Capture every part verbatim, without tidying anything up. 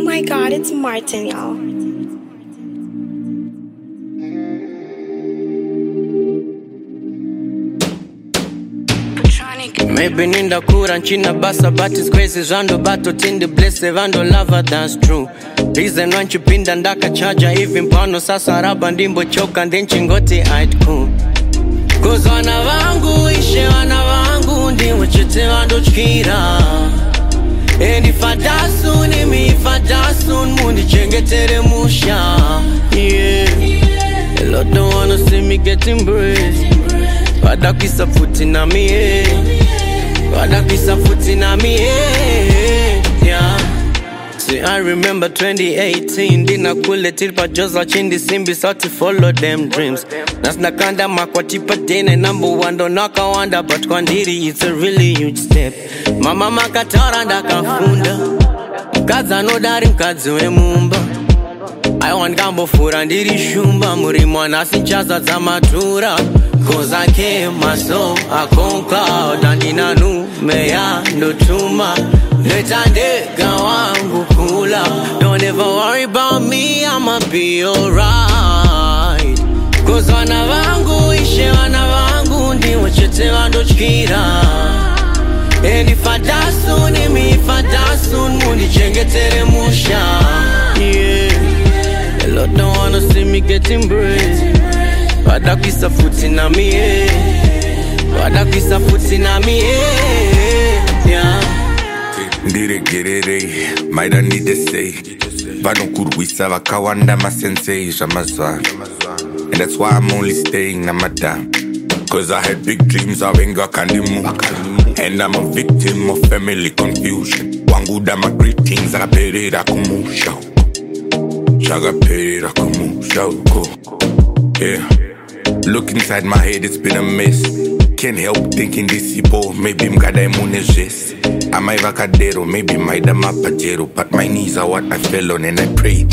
Oh my god, it's Martin, y'all. Maybe ninda kura nchina basa but it's crazy zando bato tindi blesse vando lava that's true. Reason wanchi pinda ndaka charger hivi mpano sasa raba ndimbo choka ndenchi ngoti I'd cool. Cause wana vangu ishe wana vangu ndiwo chete vando chkira. And if I die soon, and me if I die soon, mundi chengetere musha. Yeah, a lot don't wanna see me getting brave. Wada kisa futi na mi eh. Wada kisa futi na mi eh. Yeah. See, I remember twenty eighteen Dina kule tilpa joza chindi simbi Sati follow them dreams Nas nakanda makwa tipa dene Number one don't knock wanda But kwa ndiri it's a really huge step Mama makatora ndaka funda Kaza no dari mkazi we mumba I want gambo fura ndiri shumba Muri mwana sinchaza za matura Cause I came my soul I conquer Dandina numeya ndotuma Netandeka wangu kula Don't ever worry about me I'ma be alright Cause wana vangu ishe wana vangu Ndiwo chete vando chkira And if I die soon and me if I die soon Mundi chengetere musha Yeah A lot don't wanna see me getting brave Wada kisa futi na mi eh Wada kisa futi na mi eh Yeah Ndire gerere, maida need say Vano kurwisa wakawanda ma sensei Jamazwa And that's why I'm only staying na madam Cause I had big dreams of Enga Kandimu And I'm a victim of family confusion Wanguda my greetings Agaperera kumusha Shagaperera kumusha Yeah Look inside my head, it's been a mess Can't help thinking this ipo Maybe mkada emunejes Ama evakadero, maybe maida mapajero But my knees are what I fell on and I prayed.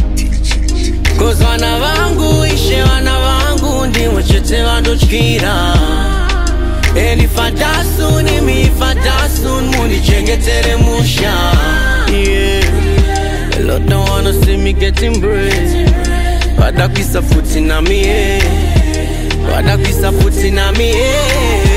Cause wana vangu, ishe wana vangu Ndiwo chete vando chkira And if I die soon, and me if I die soon Mundi chengetere musha Yeah A lot don't wanna see me getting brave Wada kisa futi na mi eh Wada kisa futi na mi eh